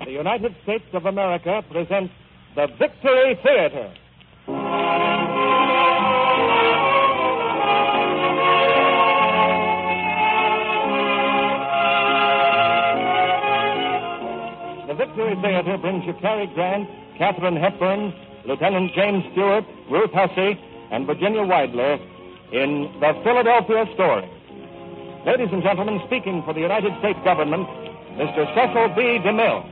the United States of America presents the Victory Theater. The Victory Theater brings you Cary Grant, Katharine Hepburn, Lieutenant James Stewart, Ruth Hussey, and Virginia Weidler in The Philadelphia Story. Ladies and gentlemen, speaking for the United States government, Mr. Cecil B. DeMille.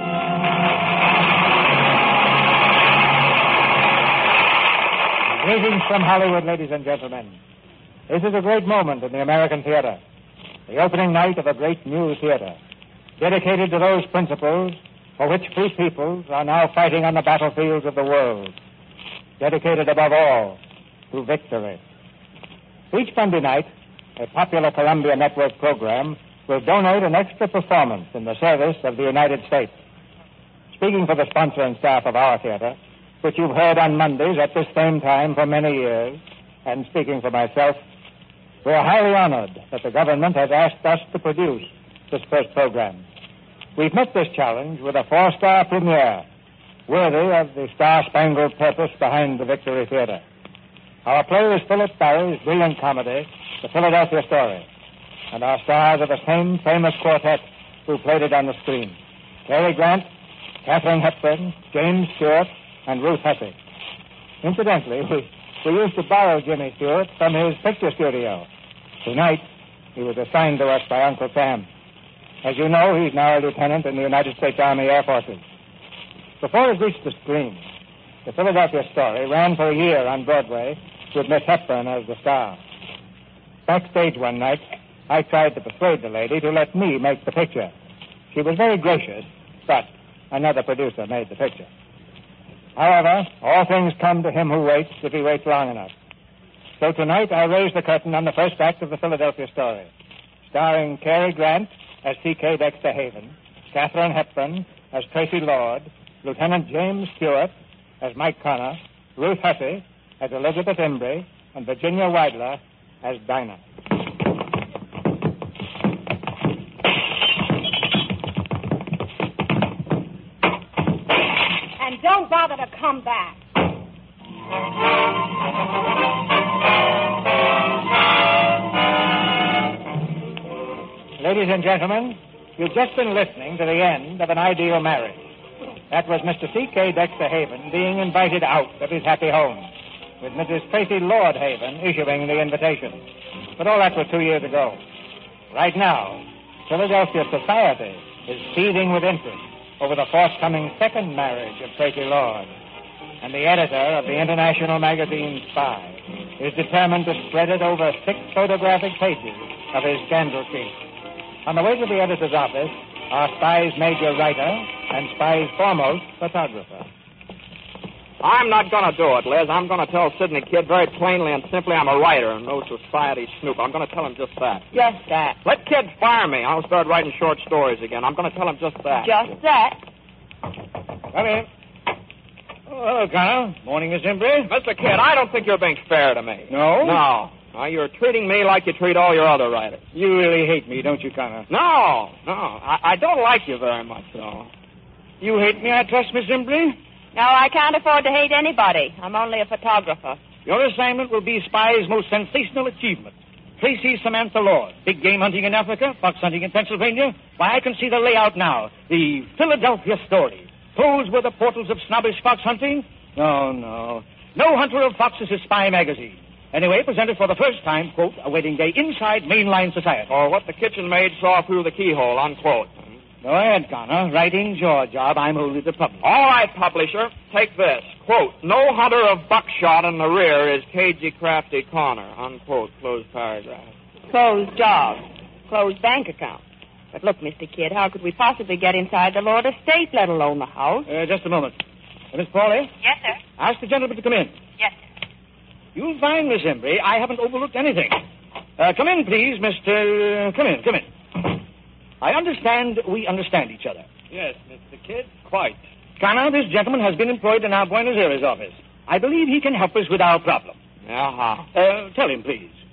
Greetings from Hollywood, ladies and gentlemen. This is a great moment in the American theater. The opening night of a great new theater, dedicated to those principles for which free peoples are now fighting on the battlefields of the world. Dedicated above all to victory. Each Monday night, a popular Columbia Network program will donate an extra performance in the service of the United States. Speaking for the sponsor and staff of our theater, which you've heard on Mondays at this same time for many years, and speaking for myself, we're highly honored that the government has asked us to produce this first program. We've met this challenge with a 4-star premiere, worthy of the star-spangled purpose behind the Victory Theater. Our play is Philip Barry's brilliant comedy, The Philadelphia Story, and our stars are the same famous quartet who played it on the screen: Cary Grant, Katharine Hepburn, James Stewart, and Ruth Hussey. Incidentally, we used to borrow Jimmy Stewart from his picture studio. Tonight, he was assigned to us by Uncle Sam. As you know, he's now a lieutenant in the United States Army Air Forces. Before it reached the screen, The Philadelphia Story ran for a year on Broadway with Miss Hepburn as the star. Backstage one night, I tried to persuade the lady to let me make the picture. She was very gracious, but another producer made the picture. However, all things come to him who waits if he waits long enough. So tonight I raise the curtain on the first act of The Philadelphia Story, starring Cary Grant as T.K. Dexter Haven, Katharine Hepburn as Tracy Lord, Lieutenant James Stewart as Mike Connor, Ruth Hussey as Elizabeth Embry, and Virginia Weidler as Dinah. And don't bother to come back. Ladies and gentlemen, you've just been listening to the end of An Ideal Marriage. That was Mr. T.K. Dexter Haven being invited out of his happy home, with Mrs. Tracy Lord Haven issuing the invitation. But all that was 2 years ago. Right now, Philadelphia society is seething with interest over the forthcoming second marriage of Tracy Lord. And the editor of the international magazine Spy is determined to spread it over 6 photographic pages of his scandal sheet. On the way to the editor's office are Spy's major writer and Spy's foremost photographer. I'm not going to do it, Liz. I'm going to tell Sidney Kid very plainly and simply I'm a writer and no society snoop. I'm going to tell him just that. Just that. Let Kid fire me. I'll start writing short stories again. I'm going to tell him just that. Just that. Come in. Oh, hello, Connor. Morning, Miss Embry. Mr. Kid, I don't think you're being fair to me. No? No. You're treating me like you treat all your other writers. You really hate me, don't you, Connor? No. I don't like you very much, though. You hate me, I trust, Miss Embry? No, I can't afford to hate anybody. I'm only a photographer. Your assignment will be Spy's most sensational achievement. Tracy Samantha Lord. Big game hunting in Africa, fox hunting in Pennsylvania. Why, I can see the layout now. The Philadelphia Story. Those were the portals of snobbish fox hunting? No. No hunter of foxes is Spy magazine. Anyway, presented for the first time, quote, a wedding day inside mainline society. Or what the kitchen maid saw through the keyhole, unquote. Go ahead, Connor. Writing's your job. I'm only the publisher. All right, publisher. Take this. Quote, no hunter of buckshot in the rear is cagey, crafty Connor. Unquote. Closed paragraph. Closed job. Closed bank account. But look, Mr. Kidd, how could we possibly get inside the Lord estate, let alone the house? Just a moment. Miss Prawley? Yes, sir. Ask the gentleman to come in. Yes, sir. You'll find, Miss Embry, I haven't overlooked anything. Come in, please, Mr. Come in. I understand we understand each other. Yes, Mr. Kidd, quite. Connor, this gentleman has been employed in our Buenos Aires office. I believe he can help us with our problem. Uh-huh. Tell him, please.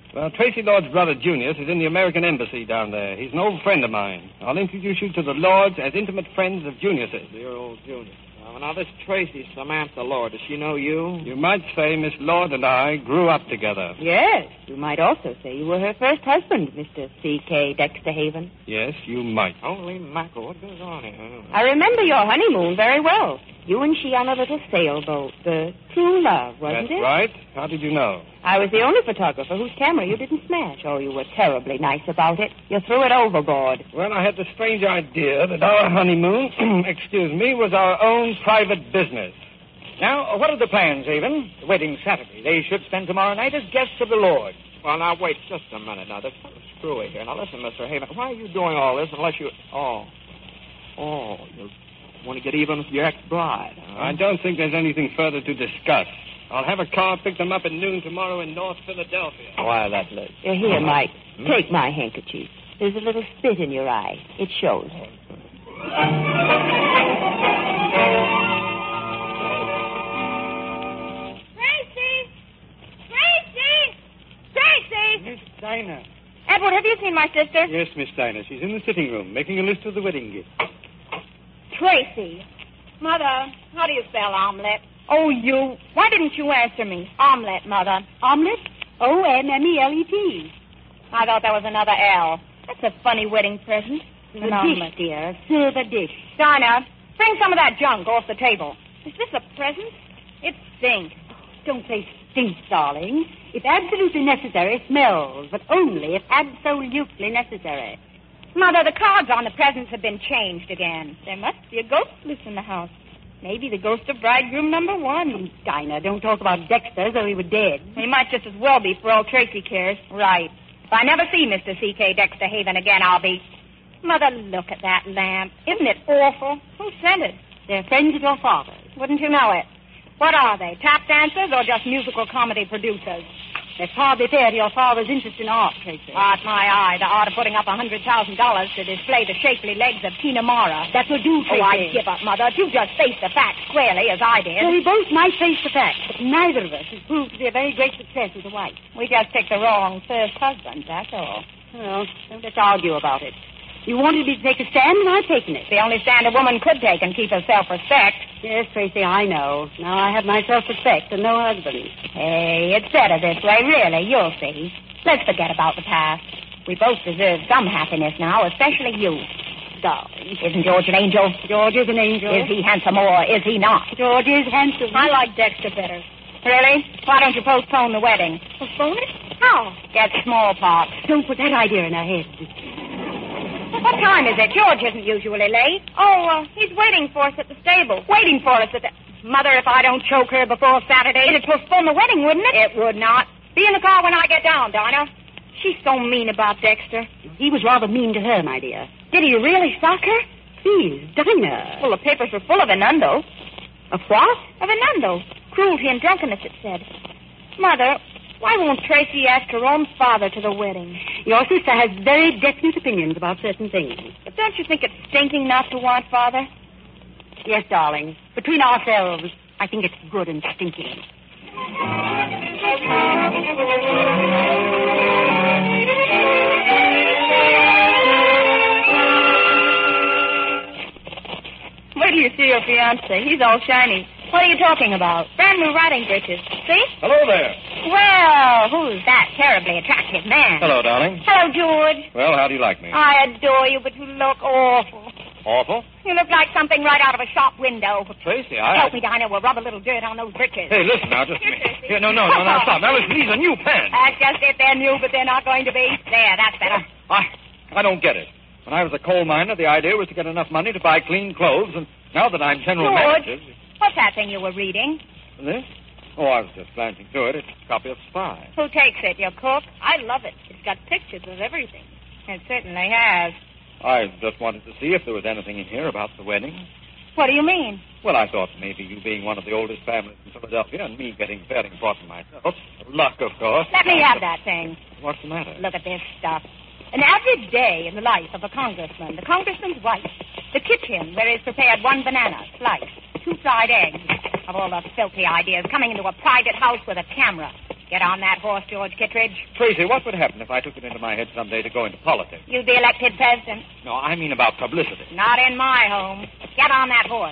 Well, Tracy Lord's brother, Junius, is in the American Embassy down there. He's an old friend of mine. I'll introduce you to the Lords as intimate friends of Junius's. Dear old Junius. Now, this Tracy Samantha Lord, does she know you? You might say Miss Lord and I grew up together. Yes. You might also say you were her first husband, Mr. C.K. Dexter Haven. Yes, you might. Holy mackerel, what goes on here? I remember your honeymoon very well. You and she on a little sailboat. The True Love, wasn't That's it? right. How did you know? I was the only photographer whose camera you didn't smash. Oh, you were terribly nice about it. You threw it overboard. Well, I had the strange idea that our honeymoon, was our own private business. Now, what are the plans, Haven? The wedding's Saturday. They should spend tomorrow night as guests of the Lord. Well, now, wait just a minute. Now, there's something screwy here. Now, listen, Mr. Haven, why are you doing all this unless you... Oh, you want to get even with your ex-bride, huh? I don't think there's anything further to discuss. I'll have a car pick them up at noon tomorrow in North Philadelphia. Why that late? Here, Mike. Take my handkerchief. There's a little spit in your eye. It shows. Tracy! Miss Dinah. Edward, have you seen my sister? Yes, Miss Dinah. She's in the sitting room, making a list of the wedding gifts. Tracy. Mother, how do you spell omelet? Oh, you. Why didn't you answer me? Omelet, Mother. Omelet? O-M-M-E-L-E-T. I thought that was another L. That's a funny wedding present. The An dish, omelet. dear. A silver dish. Dinah, bring some of that junk off the table. Is this a present? It stinks. Don't say stink, darling. If absolutely necessary, smells, but only if absolutely necessary. Mother, the cards on the presents have been changed again. There must be a ghost loose in the house. Maybe the ghost of bridegroom number 1. Dinah, don't talk about Dexter as though he were dead. He might just as well be for all Tracy cares. Right. If I never see Mr. C.K. Dexter Haven again, I'll be... Mother, look at that lamp. Isn't it awful? Who sent it? They're friends of your father's. Wouldn't you know it? What are they, tap dancers or just musical comedy producers? That's hardly fair to your father's interest in art, Tracy. Art my eye, the art of putting up $100,000 to display the shapely legs of Tina Mara. That will do, Tracy. Oh, I give up, Mother. If you just face the facts squarely, as I did. Well, we both might face the facts, but neither of us has proved to be a very great success as a wife. We just picked the wrong first husband, that's all. Well, don't let's argue about it. You wanted me to take a stand, and I've taken it. The only stand a woman could take and keep her self-respect. Yes, Tracy, I know. Now I have my self-respect and no husband. Hey, it's better this way, really. You'll see. Let's forget about the past. We both deserve some happiness now, especially you. Darling. Isn't George an angel? George is an angel. Is he handsome or is he not? George is handsome. I like Dexter better. Really? Why don't you postpone the wedding? Postpone it? How? Get smallpox. Don't put that idea in our heads. What time is it? George isn't usually late. Oh, he's waiting for us at the stable. Waiting for us at the... Mother, if I don't choke her before Saturday, it'd postpone the wedding, wouldn't it? It would not. Be in the car when I get down, Dinah. She's so mean about Dexter. He was rather mean to her, my dear. Did he really sock her? Please, Dinah. Well, the papers were full of innuendo. Of what? Of innuendo. Cruelty and drunkenness, it said. Mother, why won't Tracy ask her own father to the wedding? Your sister has very definite opinions about certain things. But don't you think it's stinking not to want father? Yes, darling. Between ourselves, I think it's good and stinking. Where do you see your fiancé? He's all shiny. What are you talking about? Brand new riding breeches. See? Hello there. Well, who's that terribly attractive man? Hello, darling. Hello, George. Well, how do you like me? I adore you, but you look awful. Awful? You look like something right out of a shop window. Tracy, Help me, Dinah. We'll rub a little dirt on those breeches. Hey, listen now, just a Here, minute. Tracy. Here, no, stop. Now, listen, these are new pants. That's just it. They're new, but they're not going to be. There, that's better. I don't get it. When I was a coal miner, the idea was to get enough money to buy clean clothes, and now that I'm general George, manager... what's that thing you were reading? This? Oh, I was just glancing through it. It's a copy of Spy. Who takes it? Your cook? I love it. It's got pictures of everything. It certainly has. I just wanted to see if there was anything in here about the wedding. What do you mean? Well, I thought maybe you being one of the oldest families in Philadelphia and me getting fairly important myself. Luck, of course. Let me have that thing. What's the matter? Look at this stuff. An average day in the life of a congressman. The congressman's wife. The kitchen where is prepared 1 banana, sliced, 2 fried eggs. Of all the filthy ideas, coming into a private house with a camera. Get on that horse, George Kittredge. Tracy, what would happen if I took it into my head someday to go into politics? You'd be elected president. No, I mean about publicity. Not in my home. Get on that horse.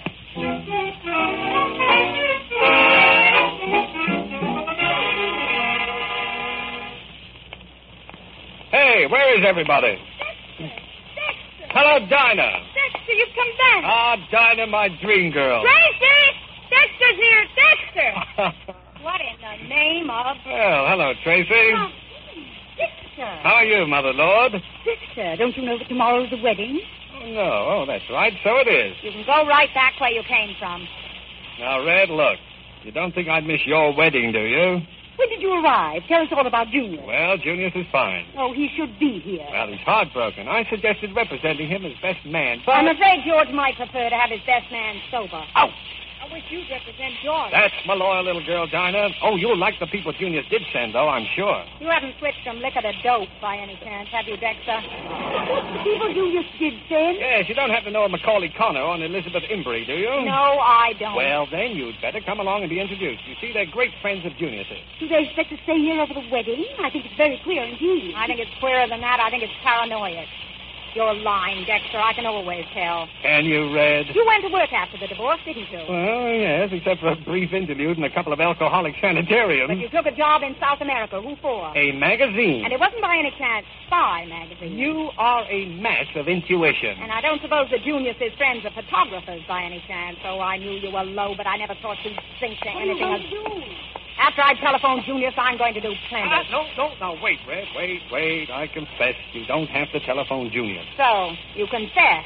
Hey, where is everybody? Dexter! Hello, Dinah. Dexter, you've come back. Ah, Dinah, my dream girl. Tracy! Dexter's here! Dexter! What in the name of... Well, hello, Tracy. Oh, Dexter! How are you, Mother Lord? Dexter, don't you know that tomorrow's the wedding? Oh, no. Oh, that's right. So it is. You can go right back where you came from. Now, Red, look. You don't think I'd miss your wedding, do you? When did you arrive? Tell us all about Junior. Well, Junius is fine. Oh, he should be here. Well, he's heartbroken. I suggested representing him as best man, but... I'm afraid George might prefer to have his best man sober. Ouch! I wish you'd represent George. That's my loyal little girl, Dinah. Oh, you'll like the people Junius did send, though, I'm sure. You haven't switched from liquor to dope by any chance, have you, Dexter? The people Junius did send? Yes, you don't happen to know Macaulay Connor or Elizabeth Imbrie, do you? No, I don't. Well, then you'd better come along and be introduced. You see, they're great friends of Junius's. Do they expect to stay here over the wedding? I think it's very queer indeed. I think it's queerer than that. I think it's paranoid. You're lying, Dexter. I can always tell. Can you, Red? You went to work after the divorce, didn't you? Well, yes, except for a brief interlude in a couple of alcoholic sanitariums. But you took a job in South America. Who for? A magazine. And it wasn't by any chance Spy magazine. You are a match of intuition. And I don't suppose the Junius' friends are photographers by any chance. Oh, I knew you were low, but I never thought you'd think to anything of... After I telephone Junius, I'm going to do plenty. No, wait, Red, wait. I confess you don't have to telephone Junius. So, you confess?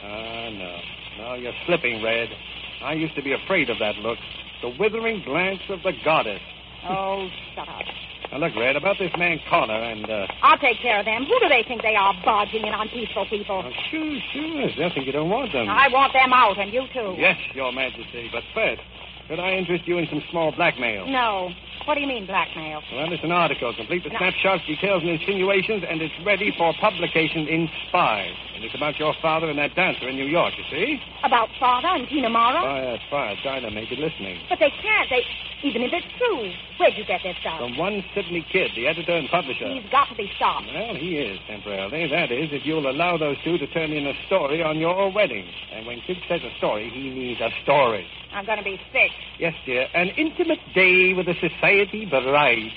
No, you're slipping, Red. I used to be afraid of that look. The withering glance of the goddess. Oh, shut up. Now, look, Red, about this man Connor and, I'll take care of them. Who do they think they are, barging in on peaceful people? Oh, sure. There's nothing you don't want them. I want them out, and you too. Yes, Your Majesty, but first, could I interest you in some small blackmail? No. What do you mean, blackmail? Well, it's an article, complete with snapshots, details, and insinuations, and it's ready for publication in Spy. And it's about your father and that dancer in New York, you see? About Father and Tina Mara? Oh, that's fine. Dinah may be listening. But they can't. Even if it's true. Where'd you get this stuff? From one Sidney Kidd, the editor and publisher. He's got to be stopped. Well, he is, temporarily. That is, if you'll allow those two to turn in a story on your wedding. And when Kidd says a story, he means a story. I'm going to be sick. Yes, dear. An intimate day with a society bride.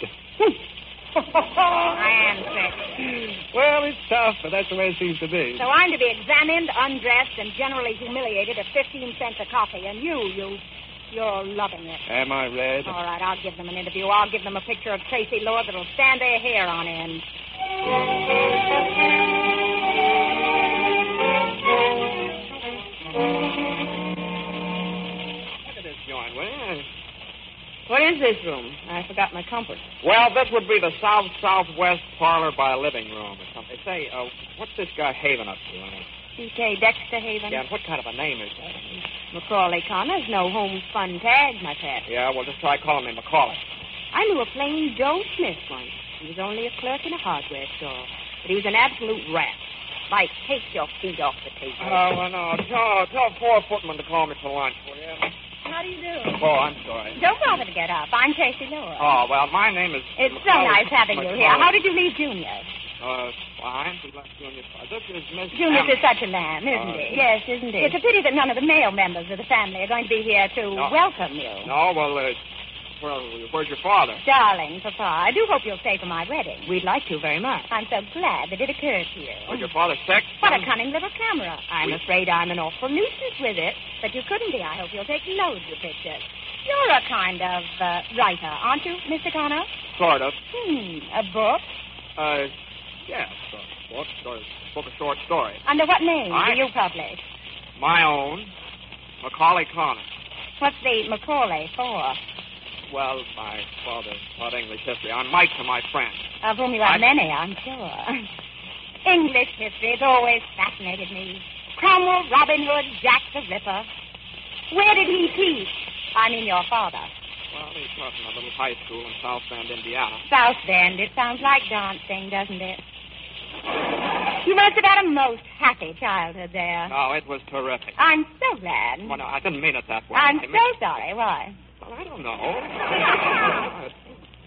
I am sick. Well, it's tough, but that's the way it seems to be. So I'm to be examined, undressed, and generally humiliated at 15 cents a copy. And you're loving it. Am I, Red? All right, I'll give them an interview. I'll give them a picture of Tracy Lord that'll stand their hair on end. Look at this joint, will you? What is this room? I forgot my compass. Well, this would be the south-southwest parlor by living room or something. Say, what's this guy Haven up to, honey? C.K. Dexter Haven. Yeah, and what kind of a name is that? Macaulay Connor's no home fun tag, my pet. Yeah, well, just try calling me Macaulay. I knew a plain Joe Smith once. He was only a clerk in a hardware store. But he was an absolute rat. Like, take your feet off the table. Oh, well, no. Tell 4 footmen to call me for lunch, will you? How do you do? Oh, I'm sorry. Don't bother to get up. I'm Tracy Lord. Oh, well, my name is... It's so nice having you here. How did you leave Junior? Fine. We left Junior. This is Miss... Junior is such a lamb, isn't he? Yes, isn't he? It's a pity that none of the male members of the family are going to be here to welcome you. No, well, where's your father? Darling, Papa, I do hope you'll stay for my wedding. We'd like to very much. I'm so glad that it occurred to you. Was your father sick? What a cunning little camera. I'm afraid I'm an awful nuisance with it. But you couldn't be. I hope you'll take loads of pictures. You're a kind of writer, aren't you, Mr. Connor? Sort of. A book? Yes, book of short stories. Under what name do you publish? My own, Macaulay Connor. What's the Macaulay for? Well, my father taught English history. I'm Mike to my friend. Of whom you have many, I'm sure. English history has always fascinated me. Cromwell, Robin Hood, Jack the Ripper. Where did he teach? I mean your father. Well, he taught in a little high school in South Bend, Indiana. South Bend. It sounds like dancing, doesn't it? You must have had a most happy childhood there. Oh, it was terrific. I'm so glad. Well, no, I didn't mean it that way. I'm so sorry. Why? Well, I don't know.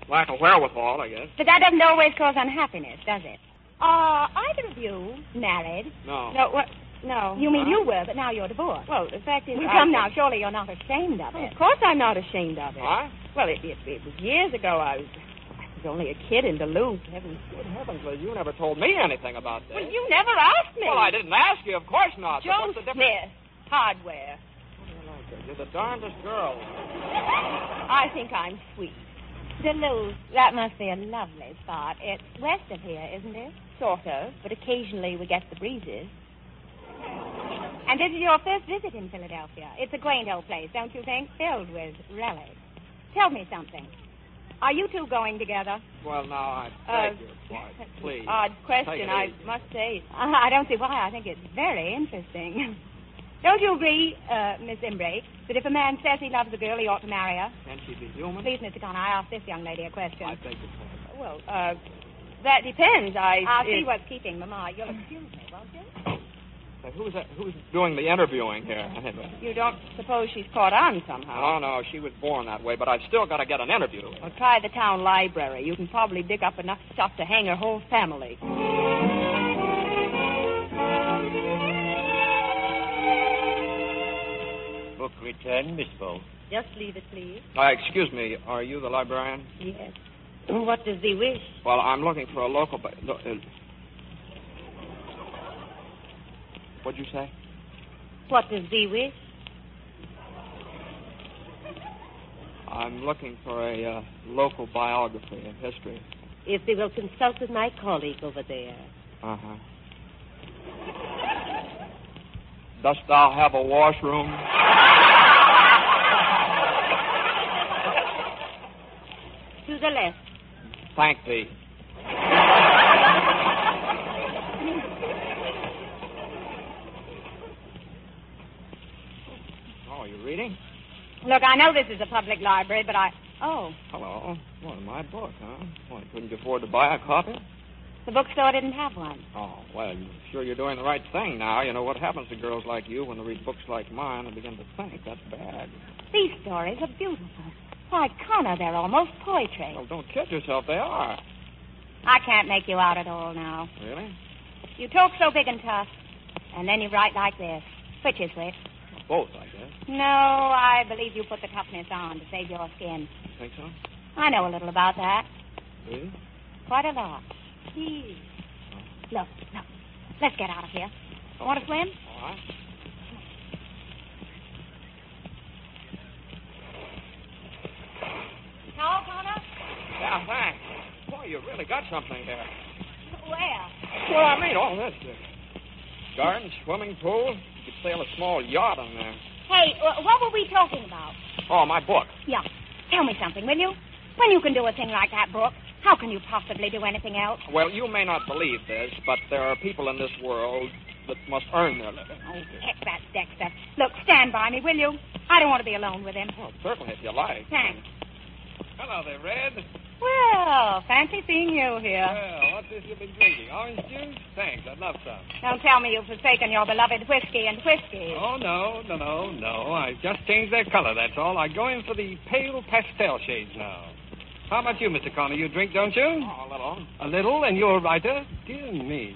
Lack of wherewithal, I guess. But that doesn't always cause unhappiness, does it? Are either of you married? No. No, what? No. You mean you were, but now you're divorced. Well, the fact is... Well, come now, surely you're not ashamed of it. Of course I'm not ashamed of it. What? Well, it was years ago. I was only a kid in Duluth. Good heavens, Liz, you never told me anything about this. Well, you never asked me. Well, I didn't ask you, of course not. But Joe what's the difference? Smith, hardware. You're the darndest girl. I think I'm sweet. Duluth, that must be a lovely spot. It's west of here, isn't it? Sort of, but occasionally we get the breezes. And this is your first visit in Philadelphia. It's a quaint old place, don't you think? Filled with relics. Tell me something. Are you two going together? Well, now, I beg your pardon, please. Odd Take question, it I easy. must say. I don't see why. I think it's very interesting. Don't you agree, Miss Imbray, that if a man says he loves a girl, he ought to marry her? Can she be human? Please, Mr. Connor, I asked this young lady a question. I beg your pardon. Well, that depends. I'll see what's keeping Mama. You'll excuse me, won't you? Say, who's doing the interviewing here? Anyway. You don't suppose she's caught on somehow? Oh, no, she was born that way, but I've still got to get an interview. Well, try the town library. You can probably dig up enough stuff to hang her whole family. Book returned, Miss Bolt. Just leave it, please. Excuse me, are you the librarian? Yes. What does he wish? Well, I'm looking for a local... what'd you say? What does he wish? I'm looking for a local biography and history. If they will consult with my colleague over there. Uh-huh. Dost thou have a washroom? To the left. Thank thee. Oh, you reading? Look, I know this is a public library, but Oh, Hello. Well, my book, huh? Well, couldn't you afford to buy a copy? the bookstore didn't have one. Oh, well, you're sure you're doing the right thing now. You know what happens to girls like you when they read books like mine and begin to think that's bad. These stories are beautiful. Why, Connor, they're almost poetry. Well, don't kid yourself. They are. I can't make you out at all now. Really? You talk so big and tough, and then you write like this. Which is which? Both, I guess. No, I believe you put the toughness on to save your skin. Think so? I know a little about that. Do you? Quite a lot. Gee. Look. Let's get out of here. Want to swim? All right. Towel, Connor? Yeah, thanks. Boy, you really got something there. Where? Well, I mean, all this. Garden, swimming pool. You could sail a small yacht on there. Hey, what were we talking about? Oh, my book. Yeah. Tell me something, will you? When you can do a thing like that, Brooke, how can you possibly do anything else? Well, you may not believe this, but there are people in this world that must earn their living. Oh, heck that Dexter. Look, stand by me, will you? I don't want to be alone with him. Well, certainly, if you like. Thanks. Hello there, Red. Well, fancy seeing you here. Well, what's this you've been drinking? Orange juice? Thanks, I'd love some. Don't tell me you've forsaken your beloved whiskey and whiskey. Oh, no. I've just changed their color, that's all. I go in for the pale pastel shades now. How about you, Mr. Connor? You drink, don't you? Oh, a little. A little, and you're a writer? Dear me.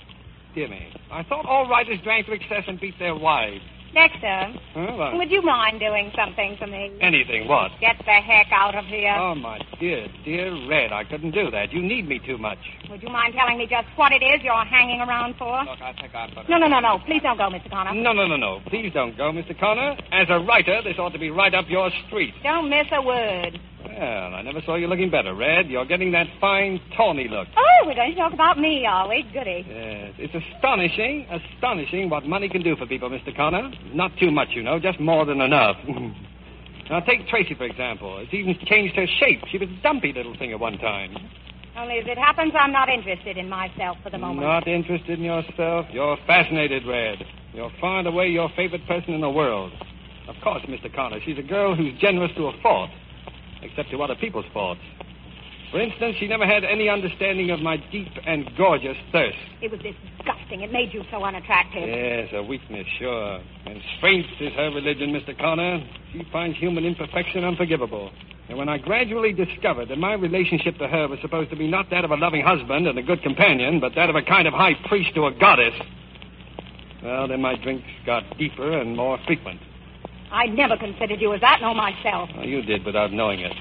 I thought all writers drank to excess and beat their wives. Dexter, Huh? What? would you mind doing something for me? Anything, what? Get the heck out of here. Oh, my dear Red, I couldn't do that. You need me too much. Would you mind telling me just what it is you're hanging around for? Look, I think I'd better... No. Please don't go, Mr. Connor. No. Please don't go, Mr. Connor. As a writer, this ought to be right up your street. Don't miss a word. Well, I never saw you looking better, Red. You're getting that fine, tawny look. Oh, we're going to talk about me, are we? Goody. Yes, it's astonishing what money can do for people, Mr. Connor. Not too much, you know, just more than enough. Now, take Tracy, for example. It's even changed her shape. She was a dumpy little thing at one time. Only as it happens, I'm not interested in myself for the moment. Not interested in yourself? You're fascinated, Red. You're far and away your favorite person in the world. Of course, Mr. Connor, she's a girl who's generous to a fault, except to other people's faults. For instance, she never had any understanding of my deep and gorgeous thirst. It was disgusting. It made you so unattractive. Yes, a weakness, sure. And strength is her religion, Mr. Connor. She finds human imperfection unforgivable. And when I gradually discovered that my relationship to her was supposed to be not that of a loving husband and a good companion, but that of a kind of high priest to a goddess, well, then my drinks got deeper and more frequent. I never considered you as that, nor myself. Well, you did without knowing it.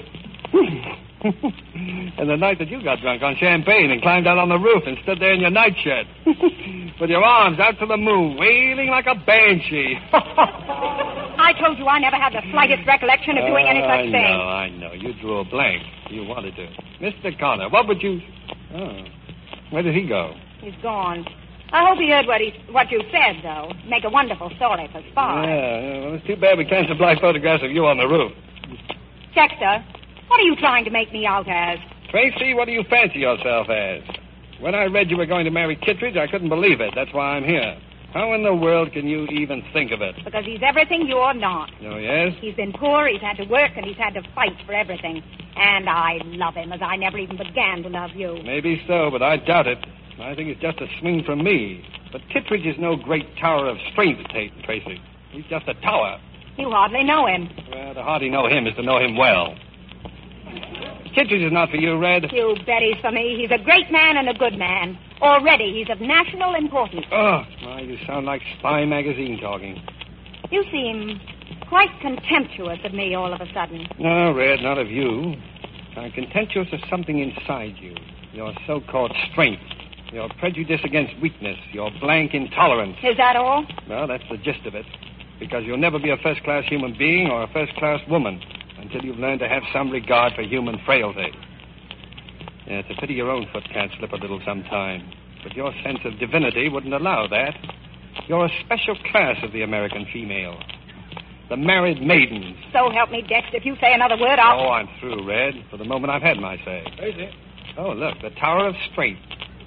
And the night that you got drunk on champagne and climbed out on the roof and stood there in your nightshirt with your arms out to the moon, wailing like a banshee. I told you I never had the slightest recollection of doing any such thing. I know. You drew a blank. You wanted to. Mr. Connor, what would you... Oh, where did he go? He's gone. I hope he heard what you said, though. Make a wonderful story for Spy. Yeah, well, it's too bad we can't supply photographs of you on the roof. Dexter, what are you trying to make me out as? Tracy, what do you fancy yourself as? When I read you were going to marry Kittredge, I couldn't believe it. That's why I'm here. How in the world can you even think of it? Because he's everything you're not. Oh, yes? He's been poor, he's had to work, and he's had to fight for everything. And I love him as I never even began to love you. Maybe so, but I doubt it. I think it's just a swing from me. But Kittredge is no great tower of strength, Tracy. He's just a tower. You hardly know him. Well, to hardly know him is to know him well. Kittredge is not for you, Red. You bet he's for me. He's a great man and a good man. Already, he's of national importance. Oh, my, you sound like Spy magazine talking. You seem quite contemptuous of me all of a sudden. No, Red, not of you. I'm contemptuous of something inside you. Your so-called strength. Your prejudice against weakness. Your blank intolerance. Is that all? Well, that's the gist of it. Because you'll never be a first-class human being or a first-class woman until you've learned to have some regard for human frailty. Yeah, it's a pity your own foot can't slip a little sometime. But your sense of divinity wouldn't allow that. You're a special class of the American female. The married maidens. So help me, Dex. If you say another word, I'll... Oh, I'm through, Red. For the moment, I've had my say. Tracy. Oh, look, the Tower of Strength.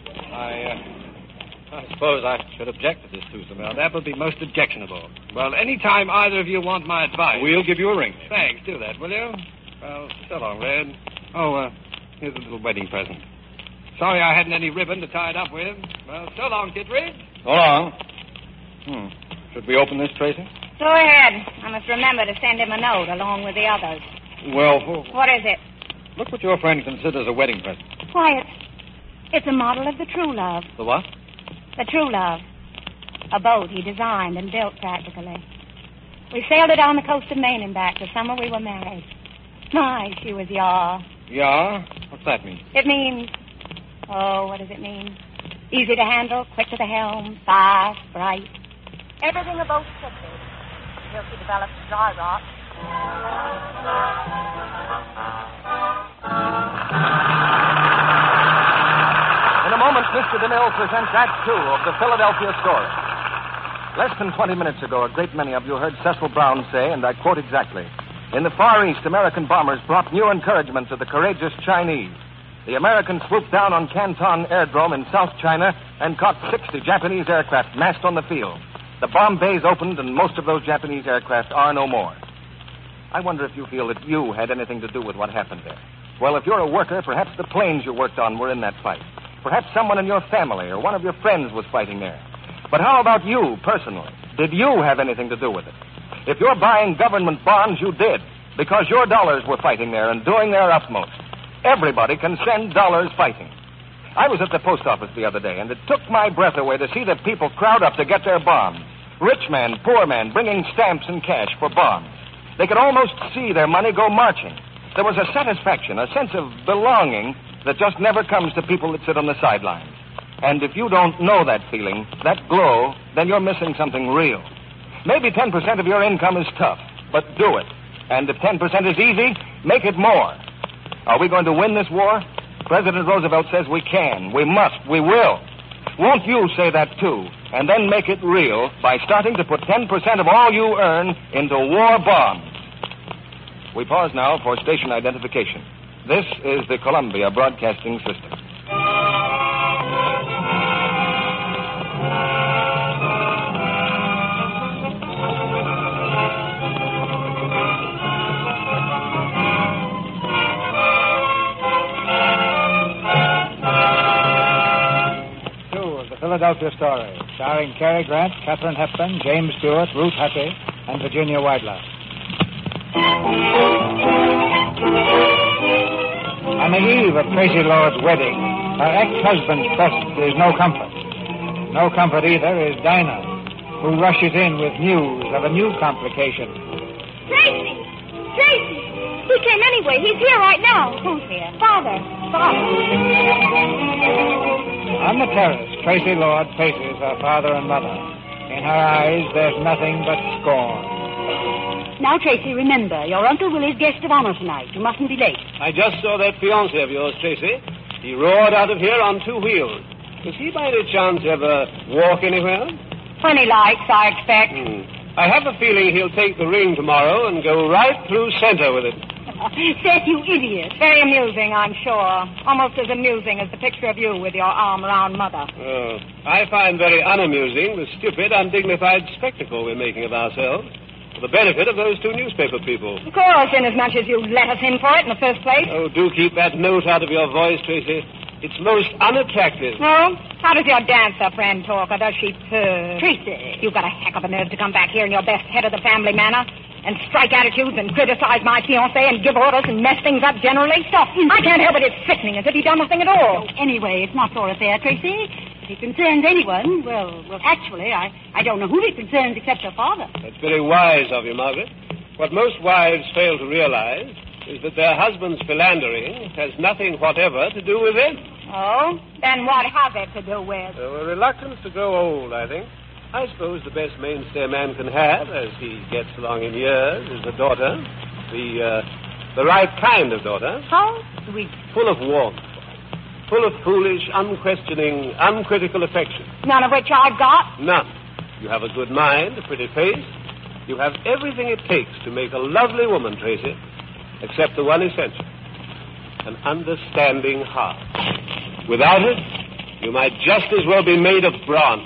I suppose I should object to this, Susan. Well, that would be most objectionable. Well, any time either of you want my advice... We'll give you a ring. Thanks, do that, will you? Well, so long, Red. Oh, here's a little wedding present. Sorry I hadn't any ribbon to tie it up with. Well, so long, Kittredge. So long. Should we open this, Tracy? Go ahead. I must remember to send him a note along with the others. Well, What is it? look what your friend considers a wedding present. Why, it's a model of the True Love. The what? The True Love. A boat he designed and built practically. We sailed it on the coast of Maine and back the summer we were married. My, she was yaw. Yeah? What's that mean? It means... Oh, what does it mean? Easy to handle, quick to the helm, fast, bright. Everything a boat should be. Till she develops dry rot. In a moment, Mr. DeMille presents Act Two of the Philadelphia Story. Less than 20 minutes ago, a great many of you heard Cecil Brown say, and I quote exactly, "In the Far East, American bombers brought new encouragement to the courageous Chinese. The Americans swooped down on Canton Airdrome in South China and caught 60 Japanese aircraft massed on the field. The bomb bays opened, and most of those Japanese aircraft are no more." I wonder if you feel that you had anything to do with what happened there. Well, if you're a worker, perhaps the planes you worked on were in that fight. Perhaps someone in your family or one of your friends was fighting there. But how about you, personally? Did you have anything to do with it? If you're buying government bonds, you did, because your dollars were fighting there and doing their utmost. Everybody can send dollars fighting. I was at the post office the other day, and it took my breath away to see the people crowd up to get their bonds. Rich man, poor man, bringing stamps and cash for bonds. They could almost see their money go marching. There was a satisfaction, a sense of belonging that just never comes to people that sit on the sidelines. And if you don't know that feeling, that glow, then you're missing something real. Maybe 10% of your income is tough, but do it. And if 10% is easy, make it more. Are we going to win this war? President Roosevelt says we can, we must, we will. Won't you say that too, and then make it real by starting to put 10% of all you earn into war bonds? We pause now for station identification. This is the Columbia Broadcasting System. Philadelphia Story, starring Cary Grant, Katharine Hepburn, James Stewart, Ruth Hussey, and Virginia Weidler. On the eve of Tracy Lord's wedding, her ex-husband's presence is no comfort. No comfort either is Dinah, who rushes in with news of a new complication. Tracy! Tracy! He came anyway. He's here right now. Who's here? Father. On the terrace, Tracy Lord faces her father and mother. In her eyes, there's nothing but scorn. Now, Tracy, remember, your Uncle Willie's guest of honor tonight. You mustn't be late. I just saw that fiancé of yours, Tracy. He roared out of here on 2 wheels. Does he by any chance ever walk anywhere? When he likes, I expect. I have a feeling he'll take the ring tomorrow and go right through center with it. Seth, you idiot. Very amusing, I'm sure. Almost as amusing as the picture of you with your arm around Mother. Oh, I find very unamusing the stupid, undignified spectacle we're making of ourselves for the benefit of those 2 newspaper people. Of course, inasmuch as you let us in for it in the first place. Oh, do keep that note out of your voice, Tracy. It's most unattractive. No? How does your dancer friend talk, or does she purr? Tracy. You've got a heck of a nerve to come back here in your best head of the family manner and strike attitudes and criticize my fiancé and give orders and mess things up generally. Stop. I can't help it. It's sickening, as if he'd done nothing at all. Anyway, it's not your affair, Tracy. If it concerns anyone, well, actually, I don't know who it concerns except your father. That's very wise of you, Margaret. What most wives fail to realize is that their husband's philandering has nothing whatever to do with them. Oh? Then what has it to do with? A reluctance to grow old, I think. I suppose the best mainstay a man can have as he gets along in years is a daughter. The right kind of daughter. How sweet. Full of warmth. Full of foolish, unquestioning, uncritical affection. None of which I've got? None. You have a good mind, a pretty face. You have everything it takes to make a lovely woman, Tracy, except the one essential. An understanding heart. Without it, you might just as well be made of bronze.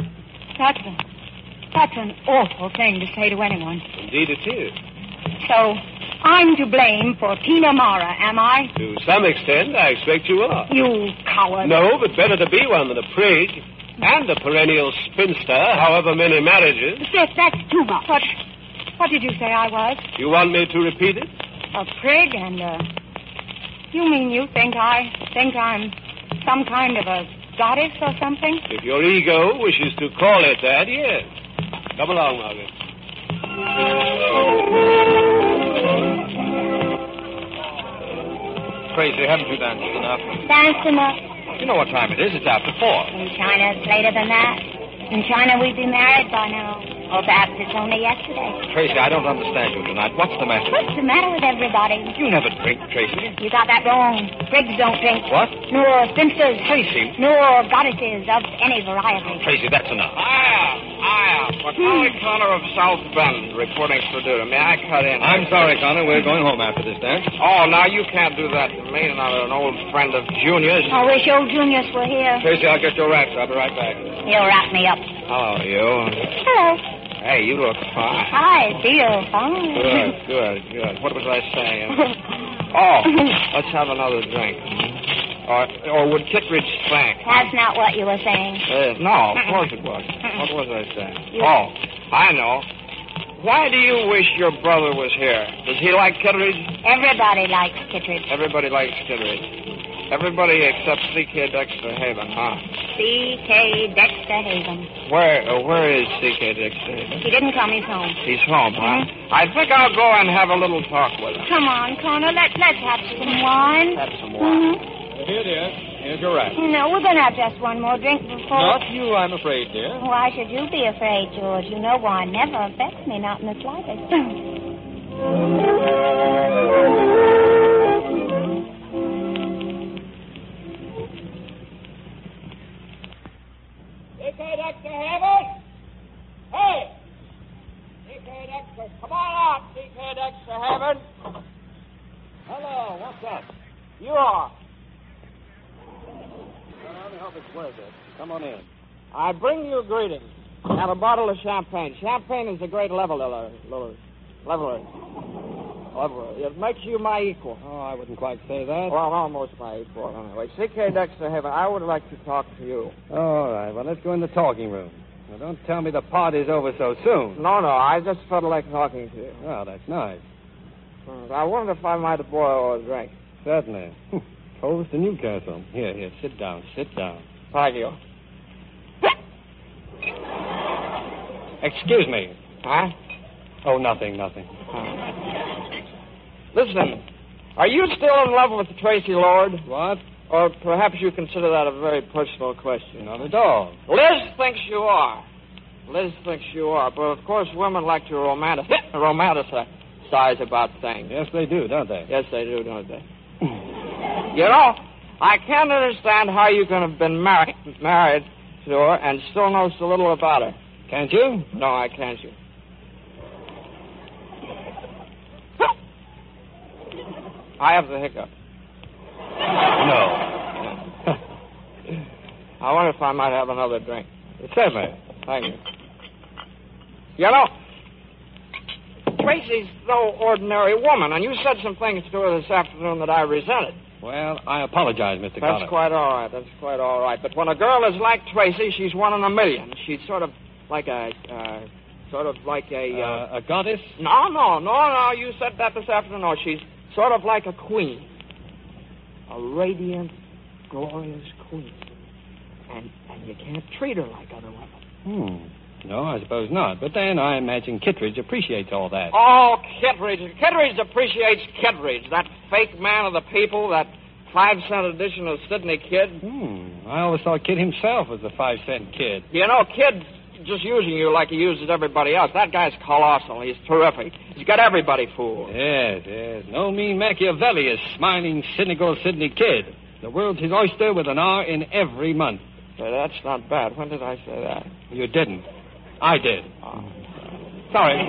That's an awful thing to say to anyone. Indeed it is. So, I'm to blame for Tina Mara, am I? To some extent, I expect you are. You coward. No, but better to be one than a prig. And a perennial spinster, however many marriages. Seth, that's too much. What did you say I was? You want me to repeat it? A prig and, You mean you think I'm some kind of a goddess or something? If your ego wishes to call it that, yes. Come along, Margaret. Tracy, haven't you danced enough? Danced enough. You know what time it is. It's after 4. In China, it's later than that. In China, we'd be married by now. Or perhaps it's only yesterday. Tracy, I don't understand you tonight. What's the matter? What's the matter with everybody? You never drink, Tracy. You got that wrong. Prigs don't drink. What? Nor spinsters. Tracy. Nor goddesses of any variety. Tracy, that's enough. Macaulay Connor of South Bend reporting for duty. May I cut in? I'm sorry, Connor. We're going home after this dance. Oh, now you can't do that to me. Not an old friend of Junior's. I wish old Junius were here. Tracy, I'll get your wraps. I'll be right back. He'll wrap me up. Hello, you. Hello. Hey, you look fine. I feel fine. Good. What was I saying? Let's have another drink. Or would Kittredge spank? That's not what you were saying. No, of course it was. What was I saying? I know. Why do you wish your brother was here? Does he like Kittredge? Everybody likes Kittredge. Everybody likes Kittredge. Everybody except C.K. Dexter Haven, huh? C.K. Dexter Haven. Where is C.K. Dexter Haven? He didn't come. He's home. He's home, huh? I think I'll go and have a little talk with him. Come on, Connor. Let's have some wine. Have some wine. Here, dear. Here's your wrap. No, we're going to have just one more drink before... Not you, I'm afraid, dear. Why should you be afraid, George? You know wine never affects me, not in the slightest. C.K. Dexter Haven? Hey! C.K. Dexter, come on out, C.K. Dexter Haven. Hello, what's up? You are. Let me help explain this. Come on in. I bring you greetings and a bottle of champagne. Champagne is a great leveler. It makes you my equal. Oh, I wouldn't quite say that. Well, almost my equal, anyway. C.K. Dexter Haven, I would like to talk to you. All right, well, let's go in the talking room. Now, don't tell me the party's over so soon. No, I just felt like talking to you. Oh, that's nice. I wonder if I might boil a drink. Certainly. Toast to Newcastle. Here, sit down. Thank you. Excuse me. Huh? Oh, nothing. Listen, are you still in love with Tracy Lord? What? Or perhaps you consider that a very personal question? Not at all. Liz thinks you are. But, of course, women like to romanticize about things. Yes, they do, don't they? Yes, they do, don't they? You know, I can't understand how you can have been married to her and still know so little about her. Can't you? No, I can't. You. I have the hiccup. No. I wonder if I might have another drink. Certainly. Thank you. You know, Tracy's no ordinary woman, and you said some things to her this afternoon that I resented. Well, I apologize, Mr. Connor. That's quite all right. But when a girl is like Tracy, she's one in a million. She's sort of like a goddess? No. You said that this afternoon. No, she's sort of like a queen. A radiant, glorious queen. And you can't treat her like other women. No, I suppose not. But then I imagine Kittredge appreciates all that. Oh, Kittredge. Kittredge appreciates Kittredge. That fake man of the people, that 5-cent edition of Sidney Kid. I always thought Kid himself was a 5-cent kid. You know, Kid's just using you like he uses everybody else. That guy's colossal. He's terrific. He's got everybody fooled. Yes. No mean Machiavelli, smiling, cynical Sidney Kid. The world's his oyster with an R in every month. Well, that's not bad. When did I say that? You didn't. I did. Oh. Sorry.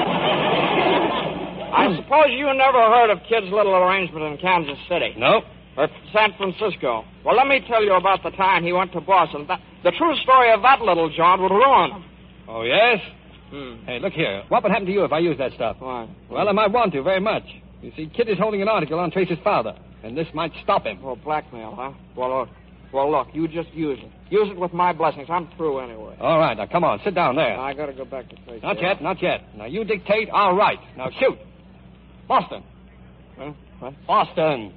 I suppose you never heard of Kid's little arrangement in Kansas City. Nope. Or San Francisco. Well, let me tell you about the time he went to Boston. The true story of that little jaunt would ruin him. Oh, yes? Hey, look here. What would happen to you if I used that stuff? Why? Well, I might want to very much. You see, Kid is holding an article on Tracy's father, and this might stop him. Oh, blackmail, huh? Well, look, you just use it. Use it with my blessings. I'm through anyway. All right, now, come on. Sit down there. I got to go back to Tracy. Not yet. Now, you dictate, I'll write. Now, shoot. Boston. Huh? What? Boston.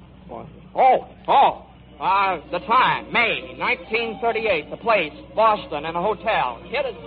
The time, May 1938. The place, Boston, in a hotel. Kid is...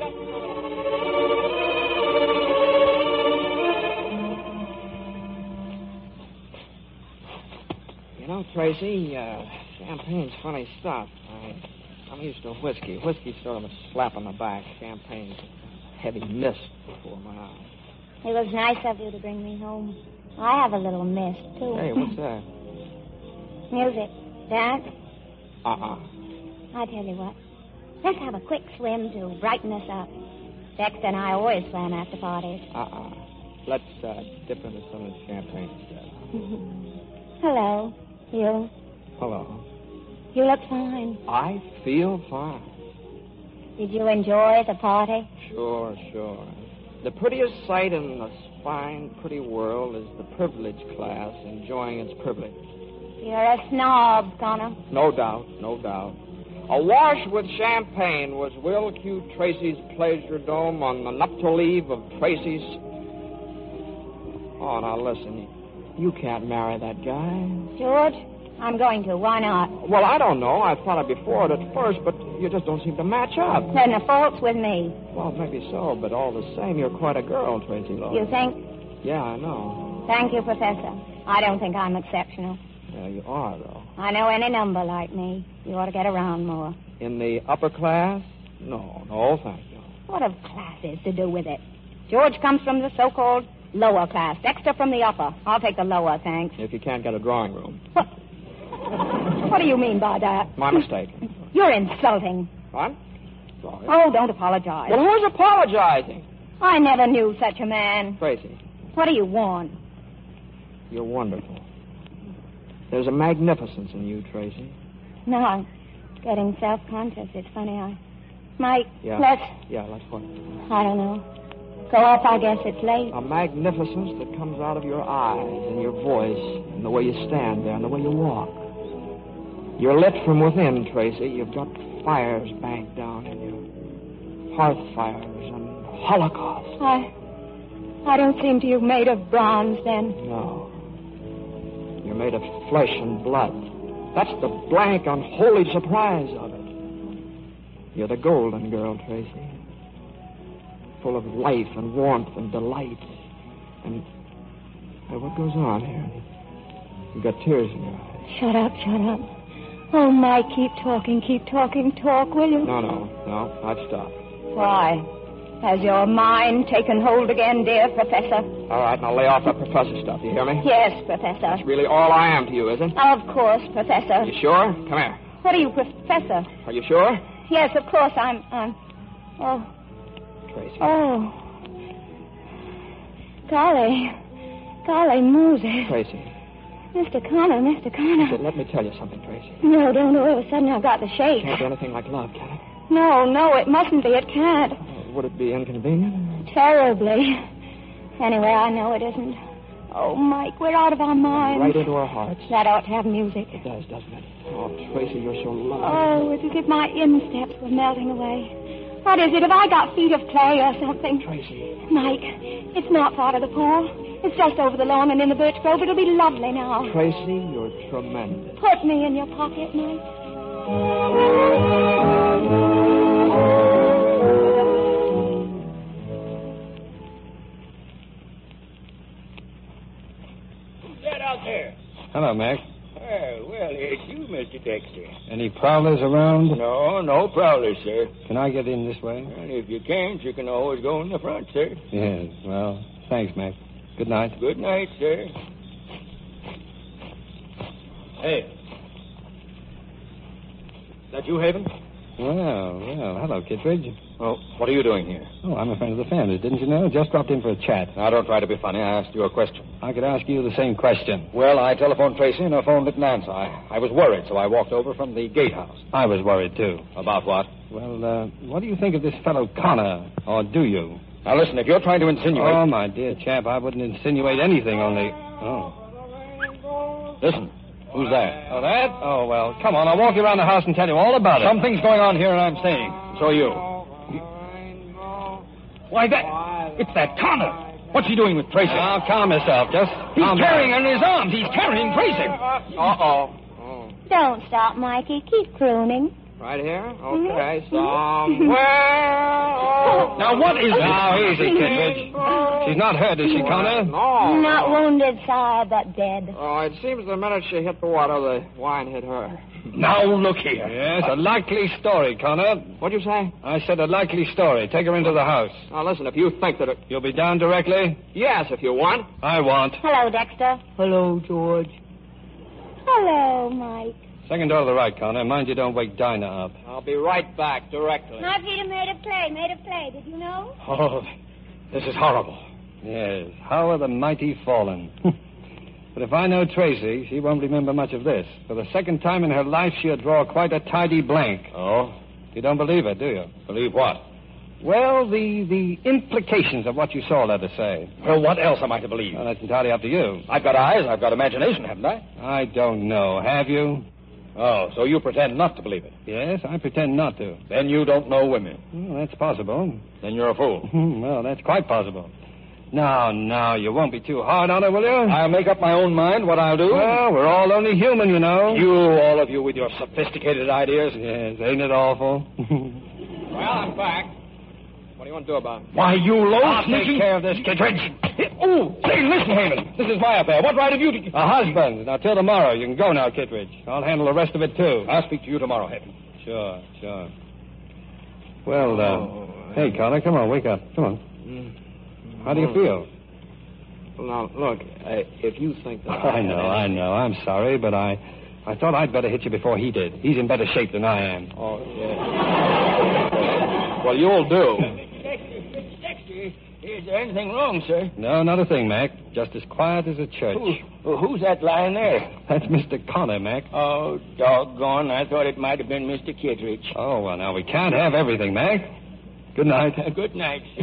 You know, Tracy, champagne's funny stuff. I'm used to whiskey. Whiskey's sort of a slap on the back. Champagne's a heavy mist before my eyes. It was nice of you to bring me home. I have a little mist, too. Hey, what's that? Music. Dance? Uh-uh. I tell you what. Let's have a quick swim to brighten us up. Dexter and I always swam after parties. Let's dip into some of the champagne instead. Hello, you. Hello. You look fine. I feel fine. Did you enjoy the party? Sure. The prettiest sight in this fine, pretty world is the privileged class enjoying its privilege. You're a snob, Connor. No doubt. Awash with champagne was Will Q. Tracy's pleasure dome on the nuptial eve of Tracy's... Oh, now listen. You can't marry that guy. George, I'm going to. Why not? Well, I don't know. I thought I'd be for it at first, but you just don't seem to match up. Then the fault's with me. Well, maybe so, but all the same, you're quite a girl, Tracy Lord. You think? Yeah, I know. Thank you, Professor. I don't think I'm exceptional. Yeah, you are, though. I know any number like me. You ought to get around more. In the upper class? No, thank you. What have classes to do with it? George comes from the so-called lower class. Dexter from the upper. I'll take the lower, thanks. If you can't get a drawing room. What do you mean by that? My mistake. You're insulting. What? Sorry. Oh, don't apologize. Well, who's apologizing? I never knew such a man. Tracy. What do you want? You're wonderful. There's a magnificence in you, Tracy. No, I'm getting self-conscious. It's funny. Mike, Yeah. let's what? I don't know. Go up, I guess it's late. A magnificence that comes out of your eyes and your voice and the way you stand there and the way you walk. You're lit from within, Tracy. You've got fires banked down in you. Hearth fires and holocausts. I don't seem to you made of bronze, then. No. made of flesh and blood. That's the blank, unholy surprise of it. You're the golden girl, Tracy. Full of life and warmth and delight. And what goes on here? You've got tears in your eyes. Shut up. Oh, Mike, keep talking, talk, will you? No, I've stopped. Why? Has your mind taken hold again, dear Professor? All right, now lay off that professor stuff, you hear me? Yes, Professor. That's really all I am to you, is it? Of course, Professor. You sure? Come here. What are you, Professor? Are you sure? Yes, of course, I'm... Oh. Tracy. Oh. Golly, Moses. Tracy. Mr. Connor. Let me tell you something, Tracy. No, don't. All of a sudden I've got the shakes. Can't be anything like love, can it? No, it mustn't be. It can't. Would it be inconvenient? Terribly. Anyway, I know it isn't. Oh, Mike, we're out of our minds. Right into our hearts. That ought to have music. It does, doesn't it? Oh, Tracy, you're so lovely. Oh, it's as if my insteps were melting away. What is it? Have I got feet of clay or something? Tracy. Mike, it's not far to the pool. It's just over the lawn and in the birch grove. It'll be lovely now. Tracy, you're tremendous. Put me in your pocket, Mike. Who's that out there? Hello, Mac. Well, it's you, Mr. Dexter. Any prowlers around? No prowlers, sir. Can I get in this way? And if you can't, you can always go in the front, sir. Yes, well, thanks, Mac. Good night. Good night, sir. Hey. Is that you, Haven? Well, hello, Kittredge. Oh, what are you doing here? Oh, I'm a friend of the family, didn't you know? Just dropped in for a chat. Now, don't try to be funny. I asked you a question. I could ask you the same question. Well, I telephoned Tracy and her phone didn't answer. I was worried, so I walked over from the gatehouse. I was worried, too. About what? Well, what do you think of this fellow Connor? Or do you? Now, listen, if you're trying to insinuate... Oh, my dear chap, I wouldn't insinuate anything, only... Oh. Listen, who's that? Oh, that? Oh, well, come on. I'll walk you around the house and tell you all about it. Something's going on here, and I'm saying. So you. Why, it's that Connor. What's he doing with Tracy? Now, calm yourself. Just He's carrying her in his arms. He's carrying Tracy. Uh-oh. Don't stop, Mikey. Keep crooning. Right here? Okay, somewhere. Now, what is it? Now, easy, Kittredge. She's not hurt, is she, Connor? No. Not wounded, sire, but dead. Oh, it seems the minute she hit the water, the wine hit her. Now, look here. Yes, a likely story, Connor. What'd you say? I said a likely story. Take her into the house. Now, listen, if you think that it... You'll be down directly? Yes, if you want. I want. Hello, Dexter. Hello, George. Hello, Mike. Second door to the right, Connor. Mind you don't wake Dinah up. I'll be right back directly. My feet are made of clay. Did you know? Oh, this is horrible. Yes, how are the mighty fallen? But if I know Tracy, she won't remember much of this. For the second time in her life, she'll draw quite a tidy blank. Oh? You don't believe it, do you? Believe what? Well, the implications of what you saw, let us say. Well, what else am I to believe? Well, that's entirely up to you. I've got eyes. I've got imagination, haven't I? I don't know. Have you? Oh, so you pretend not to believe it. Yes, I pretend not to. Then you don't know women. Well, that's possible. Then you're a fool. Well, that's quite possible. Now, you won't be too hard on her, will you? I'll make up my own mind what I'll do. Well, we're all only human, you know. You, all of you, with your sophisticated ideas. Yes, ain't it awful? Well, I'm back. What do you want to do about it? Why, you low I'll sneaking... take care of this, Kittredge. Oh, say, listen, Haman. This is my affair. What right have you to... A husband. Now, till tomorrow. You can go now, Kittredge. I'll handle the rest of it, too. I'll speak to you tomorrow, Haman. Sure. Well, hey, Connor, come on, wake up. Come on. How do you feel? Well, now, look, if you think that... I know. I'm sorry, but I thought I'd better hit you before he did. He's in better shape than I am. Oh, yeah. Well, you'll do. Dexter, is there anything wrong, sir? No, not a thing, Mac. Just as quiet as a church. Who's that lying there? That's Mr. Connor, Mac. Oh, doggone. I thought it might have been Mr. Kittredge. Oh, well, now, we can't have everything, Mac. Good night. Good night, sir.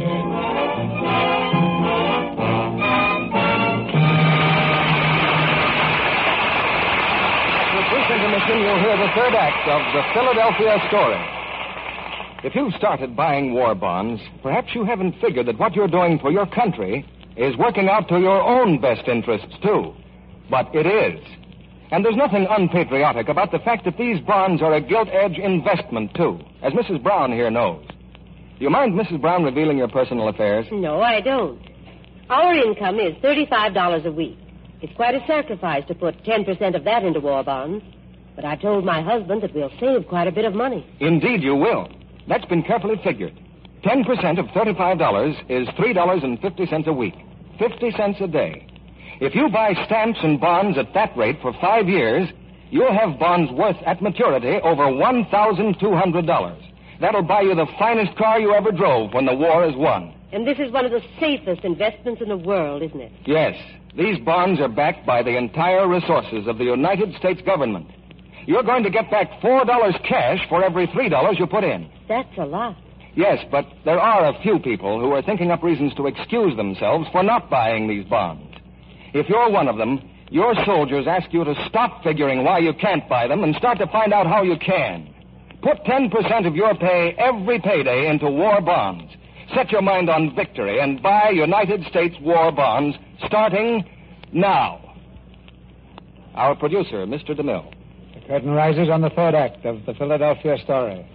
With this intermission, you'll hear the third act of the Philadelphia story. If you've started buying war bonds, perhaps you haven't figured that what you're doing for your country is working out to your own best interests, too. But it is. And there's nothing unpatriotic about the fact that these bonds are a gilt-edge investment, too, as Mrs. Brown here knows. Do you mind, Mrs. Brown, revealing your personal affairs? No, I don't. Our income is $35 a week. It's quite a sacrifice to put 10% of that into war bonds. But I told my husband that we'll save quite a bit of money. Indeed, you will. That's been carefully figured. 10% of $35 is $3.50 a week. 50 cents a day. If you buy stamps and bonds at that rate for 5 years, you'll have bonds worth at maturity over $1,200. That'll buy you the finest car you ever drove when the war is won. And this is one of the safest investments in the world, isn't it? Yes. These bonds are backed by the entire resources of the United States government. You're going to get back $4 cash for every $3 you put in. That's a lot. Yes, but there are a few people who are thinking up reasons to excuse themselves for not buying these bonds. If you're one of them, your soldiers ask you to stop figuring why you can't buy them and start to find out how you can. Put 10% of your pay every payday into war bonds. Set your mind on victory and buy United States war bonds starting now. Our producer, Mr. DeMille. The curtain rises on the third act of the Philadelphia story.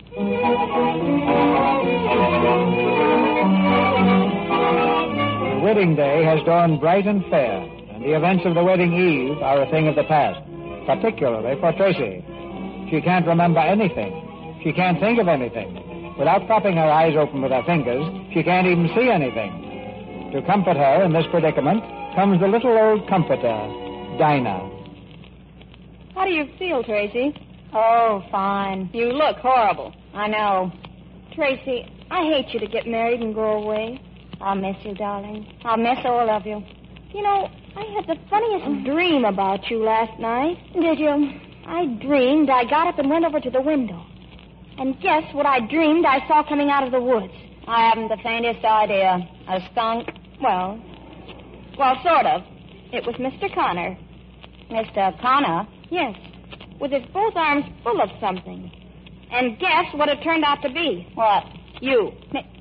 The wedding day has dawned bright and fair, and the events of the wedding eve are a thing of the past, particularly for Tracy. She can't remember anything. She can't think of anything. Without propping her eyes open with her fingers, she can't even see anything. To comfort her in this predicament comes the little old comforter, Dinah. How do you feel, Tracy? Oh, fine. You look horrible. I know. Tracy, I hate you to get married and go away. I'll miss you, darling. I'll miss all of you. You know, I had the funniest dream about you last night. Did you? I dreamed I got up and went over to the window. And guess what I dreamed I saw coming out of the woods? I haven't the faintest idea. A skunk? Well, sort of. It was Mr. Connor. Mr. Connor? Yes, with his both arms full of something. And guess what it turned out to be? What? You.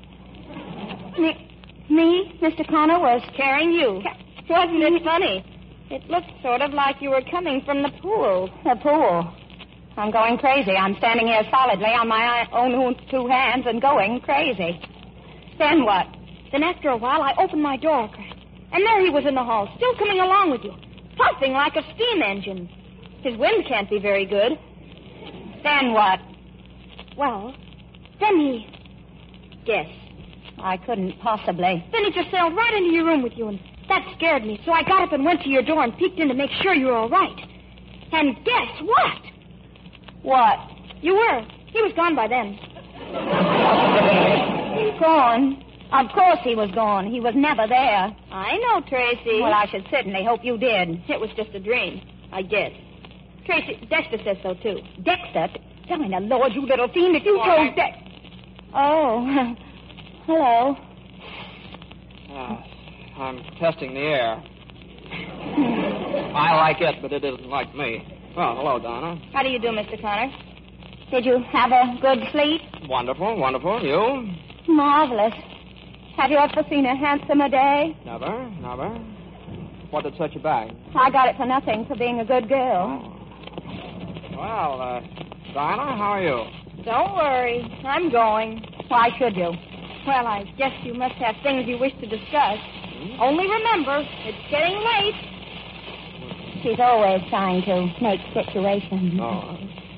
Me, Mr. Connor, was carrying you. Wasn't it funny? It looked sort of like you were coming from the pool. The pool? I'm going crazy. I'm standing here solidly on my own two hands and going crazy. Then what? Then after a while, I opened my door, and there he was in the hall, still coming along with you, puffing like a steam engine. His wind can't be very good. Then what? Well, then he... Guess. I couldn't possibly. Then he just sailed right into your room with you, and that scared me. So I got up and went to your door and peeked in to make sure you were all right. And guess what? What? You were. He was gone by then. Gone? Of course he was gone. He was never there. I know, Tracy. Well, I should certainly hope you did. It was just a dream, I guess. Tracy, Dexter says so, too. Dexter? Telling the Lord, you little fiend, if you told Dexter... Oh, hello. I'm testing the air. I like it, but it isn't like me. Well, hello, Donna. How do you do, Mr. Connor? Did you have a good sleep? Wonderful, wonderful. You? Marvelous. Have you ever seen a handsomer day? Never. What did set you back? I got it for nothing, for being a good girl. Oh. Well, Dinah, how are you? Don't worry. I'm going. Why should you? Well, I guess you must have things you wish to discuss. Only remember, it's getting late. She's always trying to make situations. Oh.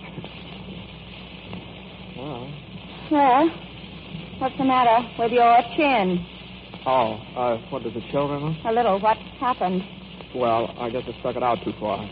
Well. Well, what's the matter with your chin? Oh, what did the children? A little. What happened? Well, I guess I stuck it out too far.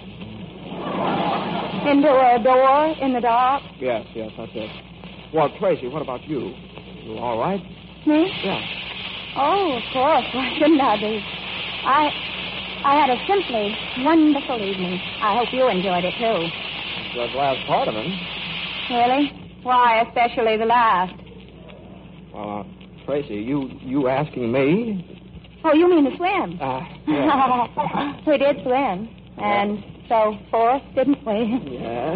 Into a door in the dark? Yes, that's it. Well, Tracy, what about you? You all right? Me? Yeah. Oh, of course. Why shouldn't I be? I had a simply wonderful evening. I hope you enjoyed it, too. The last part of it. Really? Why, especially the last? Well, Tracy, you asking me? Oh, you mean the swim? Yeah. We did swim. And so forth, didn't we? Yes.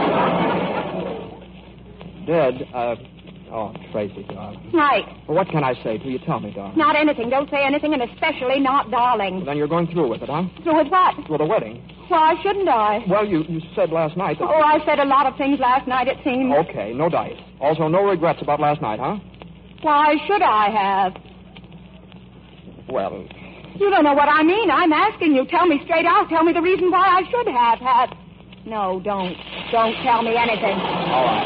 Did, Tracy, darling. Right. Well, what can I say to you? Tell me, darling. Not anything. Don't say anything, and especially not darling. Well, then you're going through with it, huh? Through with what? With the wedding. Why shouldn't I? Well, you said last night that... Oh, I said a lot of things last night, it seems. Okay, no dice. Also, no regrets about last night, huh? Why should I have? Well... You don't know what I mean. I'm asking you. Tell me straight out. Tell me the reason why I should have had... No, don't. Don't tell me anything. All right.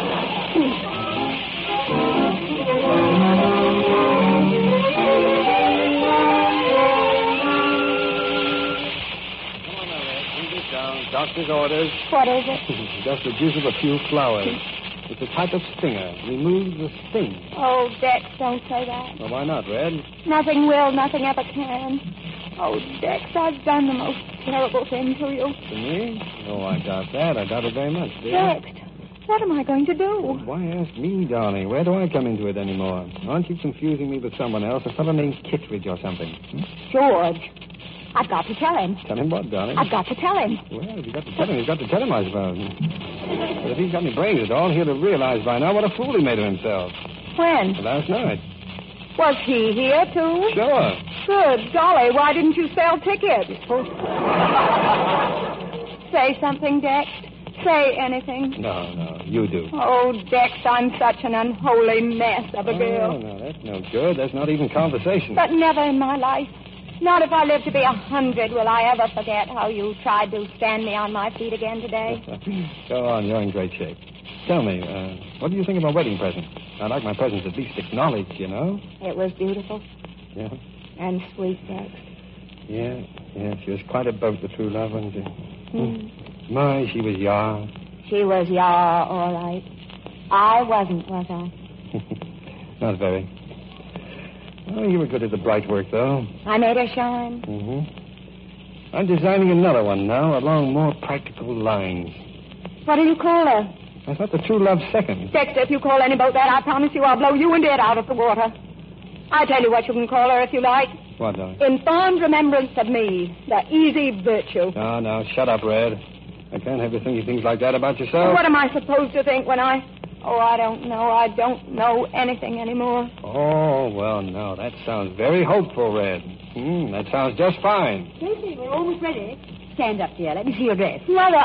Doctor's orders. What is it? Just the juice of a few flowers. It's a type of stinger. Removes the sting. Oh, Dex, don't say that. Well, why not, Red? Nothing will, nothing ever can. Oh, Dex, I've done the most terrible thing to you. To me? Oh, I doubt that. I doubt it very much, dear. Dex, what am I going to do? Why ask me, darling? Where do I come into it anymore? Aren't you confusing me with someone else? A fellow named Kittredge or something? George. I've got to tell him. Tell him what, darling? I've got to tell him. Well, if you've got to tell him, you've got to tell him, I suppose. But if he's got any brains at all, he'll have realized by now what a fool he made of himself. When? Last night. Was he here, too? Sure. Good golly, why didn't you sell tickets? Say something, Dex. Say anything. No, you do. Oh, Dex, I'm such an unholy mess of a girl. No, that's no good. That's not even conversation. But never in my life. Not if I live to be 100 will I ever forget how you tried to stand me on my feet again today. Go on, you're in great shape. Tell me, what do you think of my wedding present? I'd like my presents at least acknowledged, you know? It was beautiful. Yeah? And sweet, Dex. Yeah, she was quite a boat, the true love, wasn't she? My, she was yar. She was yar, all right. I wasn't, was I? Not very. Oh, you were good at the bright work, though. I made her shine. Mm-hmm. I'm designing another one now along more practical lines. What do you call her? I thought the true love's second. Dexter, if you call any boat that, I promise you I'll blow you and it out of the water. I tell you what you can call her if you like. What, darling? In fond remembrance of me, the easy virtue. No, shut up, Red. I can't have you thinking things like that about yourself. What am I supposed to think when I... Oh, I don't know. I don't know anything anymore. Oh, well, no, that sounds very hopeful, Red. That sounds just fine. Tracy, we're almost ready. Stand up, dear. Let me see your dress. Mother,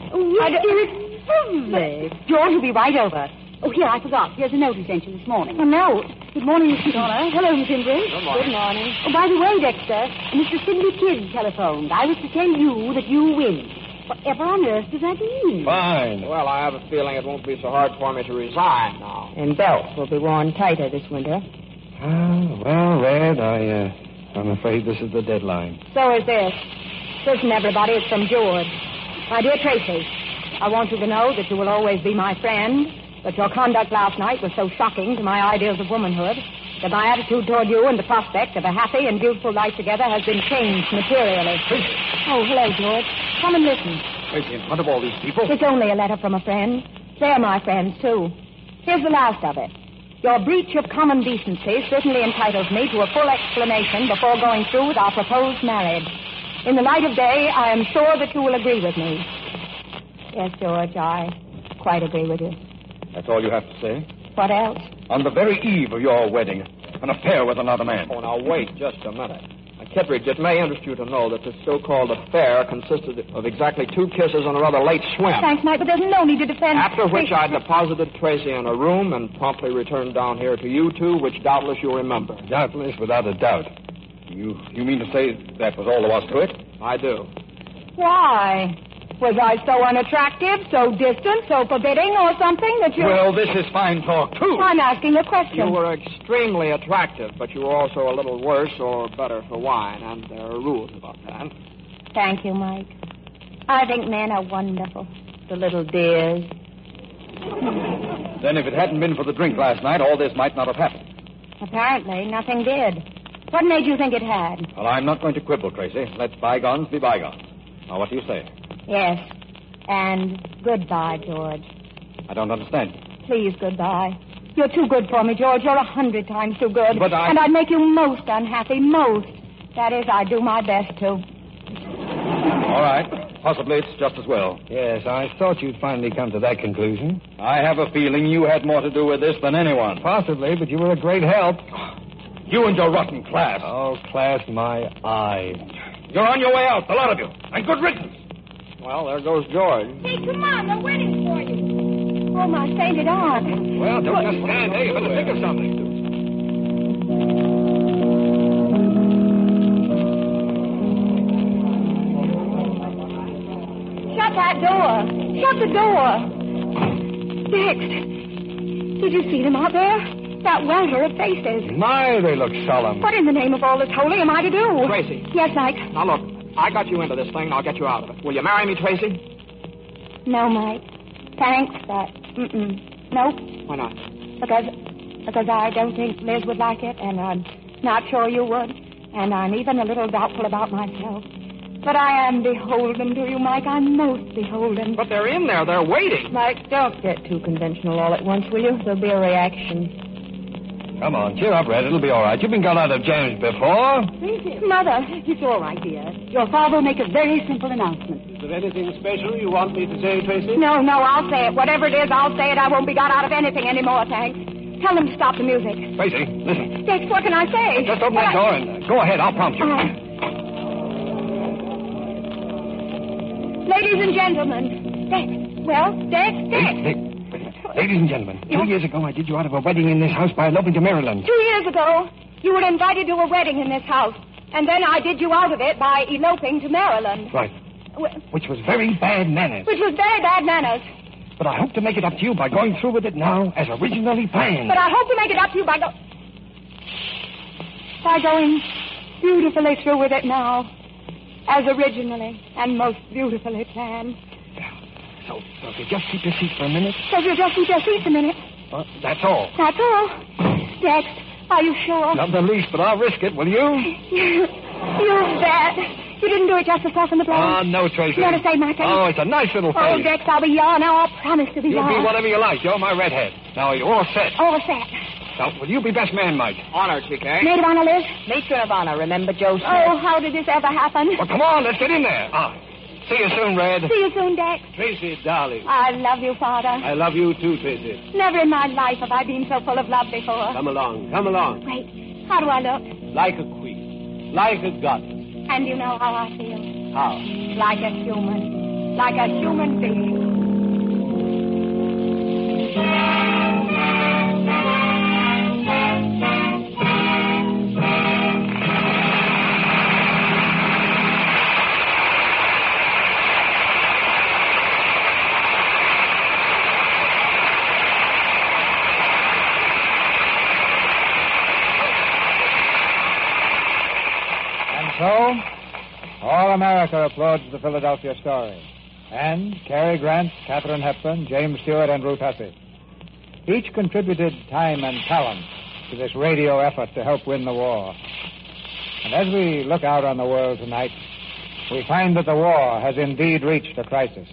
It's lovely. George will be right over. Oh, here, I forgot. Here's a note he sent you this morning. A note? Good morning, Mr. Donna. Hello, Miss Ingrid. Good morning. Good morning. Oh, by the way, Dexter, Mr. Sidney Kidd telephoned. I was to tell you that you win. Whatever on earth does that mean? Fine. Well, I have a feeling it won't be so hard for me to resign now. And belts will be worn tighter this winter. Well, Red, I'm afraid this is the deadline. So is this. Listen, everybody, it's from George. My dear Tracy, I want you to know that you will always be my friend, but your conduct last night was so shocking to my ideals of womanhood that my attitude toward you and the prospect of a happy and beautiful life together has been changed materially. Tracy. Oh, hello, George. Come and listen. Tracy, in front of all these people? It's only a letter from a friend. They're my friends, too. Here's the last of it. Your breach of common decency certainly entitles me to a full explanation before going through with our proposed marriage. In the light of day, I am sure that you will agree with me. Yes, George, I quite agree with you. That's all you have to say? What else? On the very eve of your wedding, an affair with another man. Oh, now, wait just a minute. Kittredge, it may interest you to know that this so-called affair consisted of exactly 2 kisses and a rather late swim. Thanks, Mike, but there's no need to defend... After which I deposited Tracy in a room and promptly returned down here to you two, which doubtless you remember. Doubtless, without a doubt. You mean to say that was all there was to it? I do. Why? Was I so unattractive, so distant, so forbidding, or something that you... Well, this is fine talk, too. I'm asking a question. You were extremely attractive, but you were also a little worse or better for wine, and there are rules about that. Thank you, Mike. I think men are wonderful. The little dears. Then if it hadn't been for the drink last night, all this might not have happened. Apparently, nothing did. What made you think it had? Well, I'm not going to quibble, Tracy. Let bygones be bygones. Now, what do you say? Yes. And goodbye, George. I don't understand. Please, goodbye. You're too good for me, George. You're 100 times too good. But And I'd make you most unhappy, most. That is, I do my best to. All right. Possibly it's just as well. Yes, I thought you'd finally come to that conclusion. I have a feeling you had more to do with this than anyone. Possibly, but you were a great help. You and your rotten class. Oh, class, my eye. You're on your way out, the lot of you. And good riddance. Well, there goes George. Hey, come on, they're waiting for you. Oh, my sainted aunt. Well, don't just stand there. You better think of something. Shut that door. Shut the door. Dex, did you see them out there? That welter of faces. My, they look solemn. What in the name of all that's holy am I to do? Tracy. Yes, Mike. Now, look, I got you into this thing, and I'll get you out of it. Will you marry me, Tracy? No, Mike. Thanks, but nope. Why not? Because I don't think Liz would like it, and I'm not sure you would, and I'm even a little doubtful about myself. But I am beholden to you, Mike. I'm most beholden. But they're in there. They're waiting. Mike, don't get too conventional all at once, will you? There'll be a reaction. Come on, cheer up, Red. It'll be all right. You've been got out of James before. Mother, it's all right, dear. Your father will make a very simple announcement. Is there anything special you want me to say, Tracy? No, I'll say it. Whatever it is, I'll say it. I won't be got out of anything anymore, thanks. Tell them to stop the music. Tracy, listen. Dex, what can I say? Just open that door and go ahead. I'll prompt you. Ladies and gentlemen. Dex. Well, Dex. Ladies and gentlemen, 2 years ago I did you out of a wedding in this house by eloping to Maryland. 2 years ago, you were invited to a wedding in this house. And then I did you out of it by eloping to Maryland. Right. Which was very bad manners. Which was very bad manners. But I hope to make it up to you by going through with it now as originally planned. But I hope to make it up to you by going beautifully through with it now. As originally and most beautifully planned. So if you just keep your seat for a minute. So if you just keep your seat a minute. Well, that's all. That's all. Dex, are you sure? Not the least, but I'll risk it, will you? You bet. You didn't do it just to soften the blow. Oh, no, Tracy. You want to save my face? Oh, it's a nice little face. Oh, Dex, I'll be yours now. I'll promise to be yours. You'll be whatever you like. You're my redhead. Now, you're all set. All set. Now, will you be best man, Mike? Honor, TK. Maid of honor, Liz? Matron of honor, remember Joe Smith? Oh, how did this ever happen? Well, come on, let's get in there. See you soon, Red. See you soon, Dex. Tracy, darling. I love you, Father. I love you too, Tracy. Never in my life have I been so full of love before. Come along. Wait, how do I look? Like a queen. Like a goddess. And you know how I feel? How? Like a human. Like a human being. So, all America applauds the Philadelphia story. And Cary Grant, Katharine Hepburn, James Stewart, and Ruth Hussey. Each contributed time and talent to this radio effort to help win the war. And as we look out on the world tonight, we find that the war has indeed reached a crisis.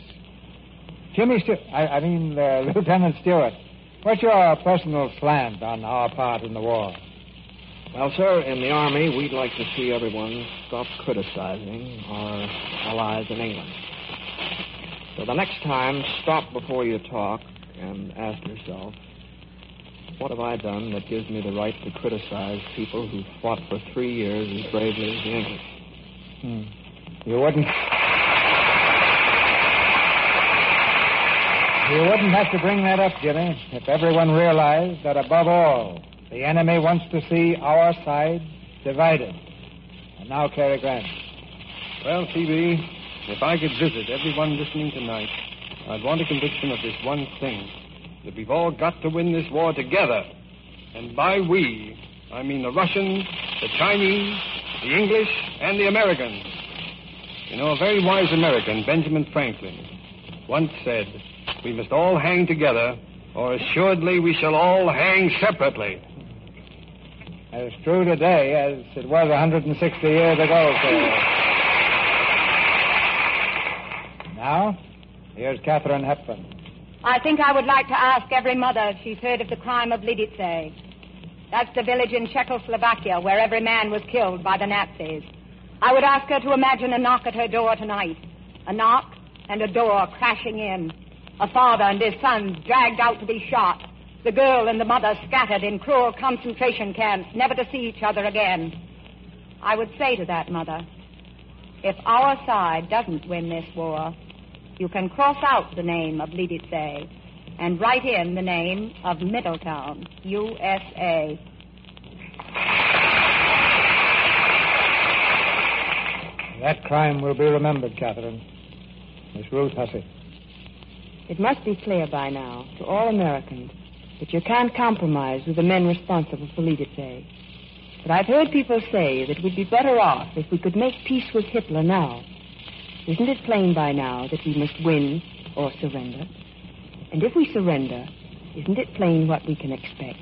Lieutenant Stewart, what's your personal slant on our part in the war? Well, sir, in the Army, we'd like to see everyone stop criticizing our allies in England. So the next time, stop before you talk and ask yourself, what have I done that gives me the right to criticize people who fought for 3 years as bravely as the English? You wouldn't have to bring that up, Jimmy, if everyone realized that above all, the enemy wants to see our side divided. And now, Cary Grant. Well, TB, if I could visit everyone listening tonight, I'd want a conviction of this one thing, that we've all got to win this war together. And by we, I mean the Russians, the Chinese, the English, and the Americans. You know, a very wise American, Benjamin Franklin, once said, we must all hang together, or assuredly we shall all hang separately. As true today as it was 160 years ago, sir. Now, here's Katharine Hepburn. I think I would like to ask every mother if she's heard of the crime of Lidice. That's the village in Czechoslovakia where every man was killed by the Nazis. I would ask her to imagine a knock at her door tonight. A knock and a door crashing in. A father and his sons dragged out to be shot. The girl and the mother scattered in cruel concentration camps, never to see each other again. I would say to that mother, if our side doesn't win this war, you can cross out the name of Lidice and write in the name of Middletown, USA. That crime will be remembered, Catherine. Miss Ruth Hussey. It must be clear by now to all Americans that you can't compromise with the men responsible for Lidice. But I've heard people say that we'd be better off if we could make peace with Hitler now. Isn't it plain by now that we must win or surrender? And if we surrender, isn't it plain what we can expect?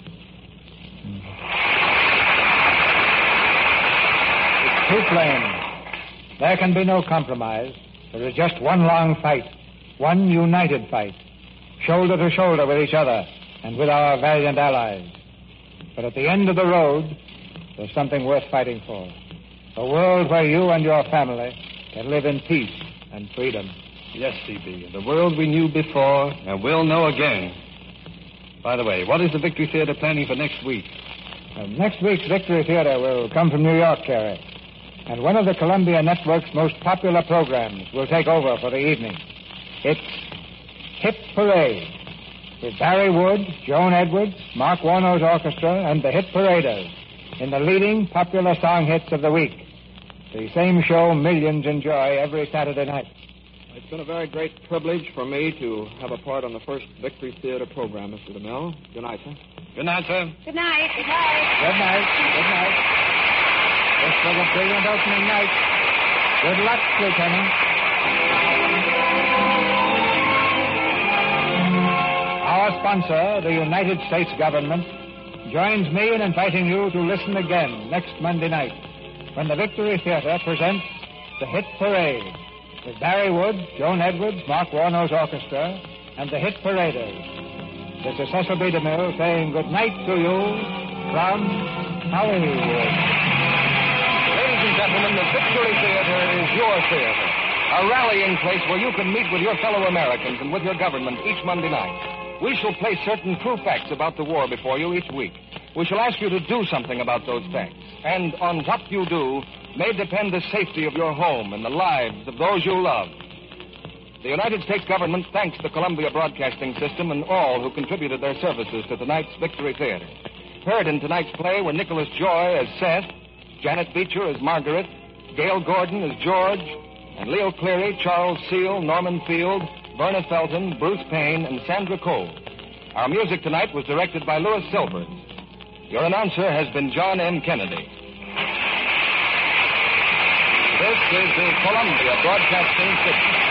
It's too plain. There can be no compromise. There is just one long fight, one united fight, shoulder to shoulder with each other and with our valiant allies. But at the end of the road, there's something worth fighting for. A world where you and your family can live in peace and freedom. Yes, C.B. The world we knew before and will know again. By the way, what is the Victory Theater planning for next week? Next week's Victory Theater will come from New York, Carrie. And one of the Columbia Network's most popular programs will take over for the evening. It's Hit Parade, with Barry Wood, Joan Edwards, Mark Warno's orchestra, and the Hit Paraders in the leading popular song hits of the week. The same show millions enjoy every Saturday night. It's been a very great privilege for me to have a part on the first Victory Theater program, Mr. DeMille. Good night, sir. Good night, sir. Good night. Good night. Good night. Good night. This was a brilliant opening night. Good luck, Lieutenant. Our sponsor, the United States government, joins me in inviting you to listen again next Monday night when the Victory Theater presents the Hit Parade with Barry Wood, Joan Edwards, Mark Warno's orchestra, and the Hit Paraders. This is Cecil B. DeMille saying good night to you from Hollywood. Ladies and gentlemen, the Victory Theater is your theater. A rallying place where you can meet with your fellow Americans and with your government each Monday night. We shall place certain true facts about the war before you each week. We shall ask you to do something about those facts. And on what you do may depend the safety of your home and the lives of those you love. The United States government thanks the Columbia Broadcasting System and all who contributed their services to tonight's Victory Theater. Heard in tonight's play were Nicholas Joy as Seth, Janet Beecher as Margaret, Gail Gordon as George, and Leo Cleary, Charles Seal, Norman Field, Verna Felton, Bruce Payne, and Sandra Cole. Our music tonight was directed by Louis Silvers. Your announcer has been John M. Kennedy. This is the Columbia Broadcasting System.